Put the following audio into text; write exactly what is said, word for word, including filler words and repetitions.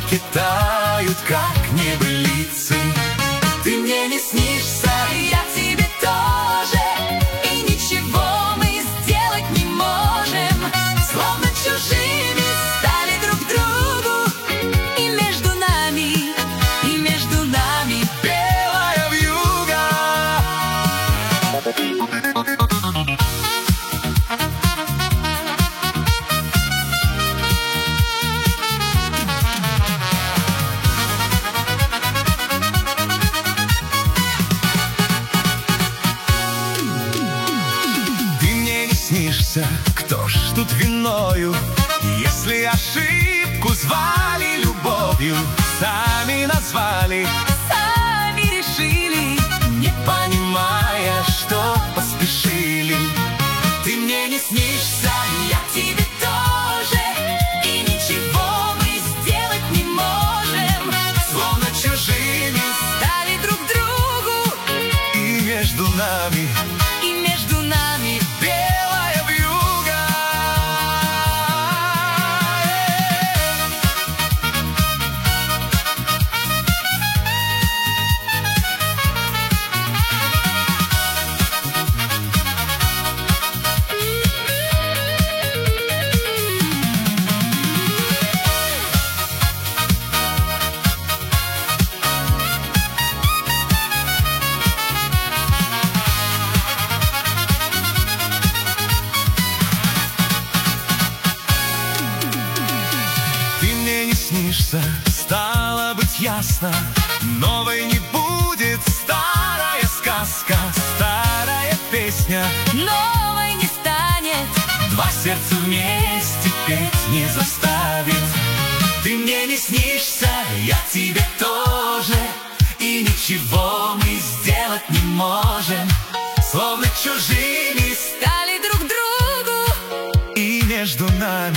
звуки тают, как небылицы. Ты мне не снишься, я тебе тоже, и ничего мы сделать не можем. Словно чужими стали друг другу, и между нами, и между нами белая вьюга. Снишься, кто ж тут виною, если ошибку звали любовью? Сами назвали, сами решили, не понимая, что поспешили. Ты мне не снишься, я тебе тоже, и ничего мы сделать не можем. Словно чужими стали друг другу, и между нами, и между нами снишься, стало быть ясно, новой не будет старая сказка, старая песня новой не станет, два сердца вместе петь не заставит. Ты мне не снишься, я тебе тоже, и ничего мы сделать не можем. Словно чужими стали друг другу, и между нами